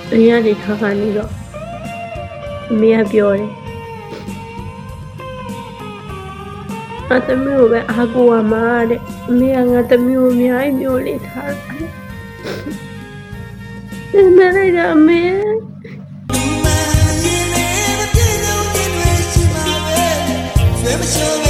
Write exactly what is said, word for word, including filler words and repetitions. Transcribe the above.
အိမ်ကနေထွက်ခါနေတော့အမေကပြောတယ်ငါသမီးကိုပဲအားကိုးရမှာတဲ့အမေကငါသမီးကိုအများကြီးပြောနေထားတယ်ဒီမဲ့လိုက်တာအမေ Imagine never did know it was you my way.